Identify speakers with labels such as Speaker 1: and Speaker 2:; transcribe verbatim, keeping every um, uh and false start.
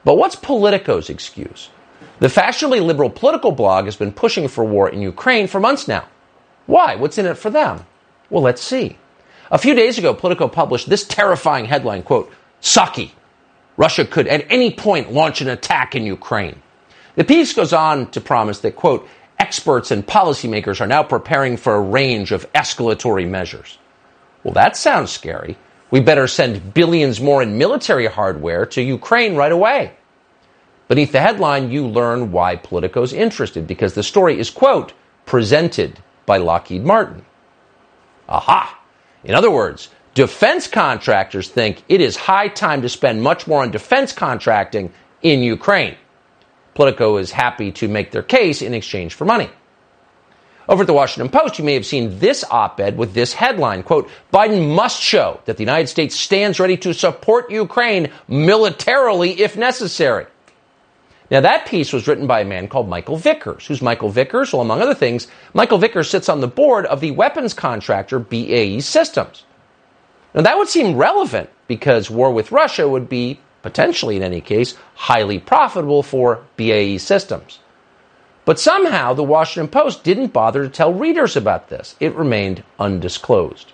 Speaker 1: But what's Politico's excuse? The fashionably liberal political blog has been pushing for war in Ukraine for months now. Why? What's in it for them? Well, let's see. A few days ago, Politico published this terrifying headline, quote, Saki, Russia could at any point launch an attack in Ukraine. The piece goes on to promise that, quote, experts and policymakers are now preparing for a range of escalatory measures. Well, that sounds scary. We better send billions more in military hardware to Ukraine right away. Beneath the headline, you learn why Politico's interested, because the story is, quote, presented by Lockheed Martin. Aha! In other words, defense contractors think it is high time to spend much more on defense contracting in Ukraine. Politico is happy to make their case in exchange for money. Over at the Washington Post, you may have seen this op-ed with this headline, quote, Biden must show that the United States stands ready to support Ukraine militarily if necessary. Now, that piece was written by a man called Michael Vickers. Who's Michael Vickers? Well, among other things, Michael Vickers sits on the board of the weapons contractor B A E Systems. Now, that would seem relevant because war with Russia would be, potentially in any case, highly profitable for B A E Systems. But somehow, the Washington Post didn't bother to tell readers about this. It remained undisclosed.